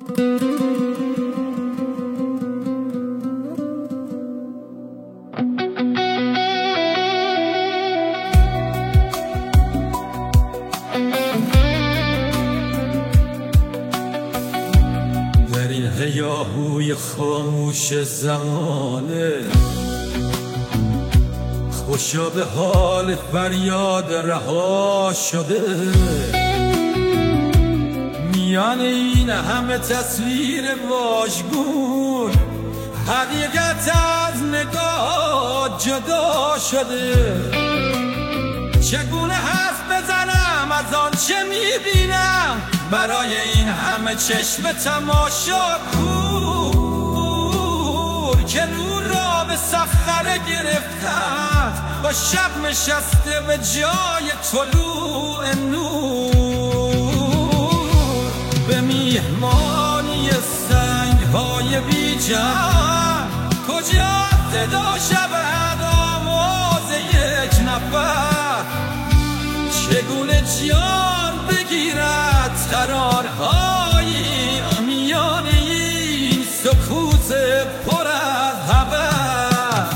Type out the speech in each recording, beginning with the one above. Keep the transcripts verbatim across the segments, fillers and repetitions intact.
در این هیاهوی خاموش زمانه خوشا به حال فریاد رها شده، میان این همه تصویر واژگون حقیقت از نگاه جدا شده. چگونه حرف بزنم از آنچه میبینم برای این همه چشم تماشاکور که نور را به صخره گرفتند، با شب نشسته به جای طلوع نور. به میهمانی سنگ‌های بی‌جان کجا صدا شود آواز یک نفر؟ چگونه جان بگیرد قرارهایی میان این سکوت پر از هوس؟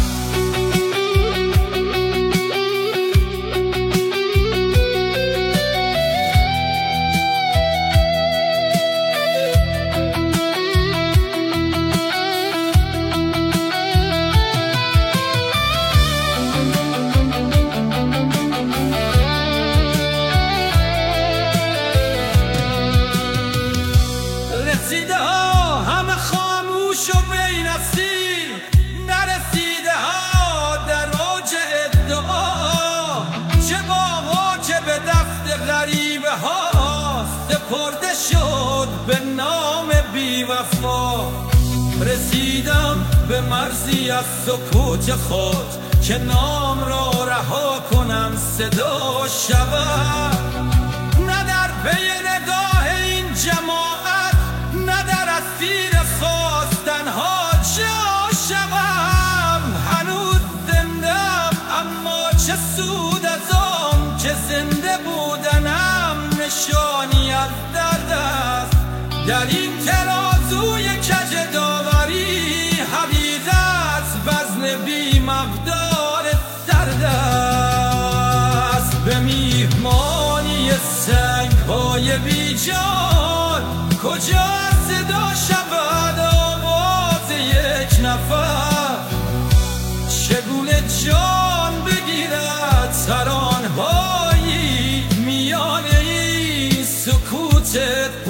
رسیده ها همه خاموش و بی نصیب، نرسیده ها در اوج ادعا، چه باها که به دست غریبه ها سپرده شد به نام بی وفا. رسیدم به مرزی از سکوت خود که نام را رها کنم صدا شود، نه در پی نگاه این جماعت، نه در اسیر خواستنها جا شوم. هنوز زندم اما چه سود از آن که زنده بودنم نشانی از درد است. در این ترازوی کج داوری حقیقت وزن بی مقدار سرد است. به میهمانی سنگ‌های بی‌جان کجا صدا شود آواز یک نفر؟ چگونه جان بگیرد ترانه‌هایی میان این سکوت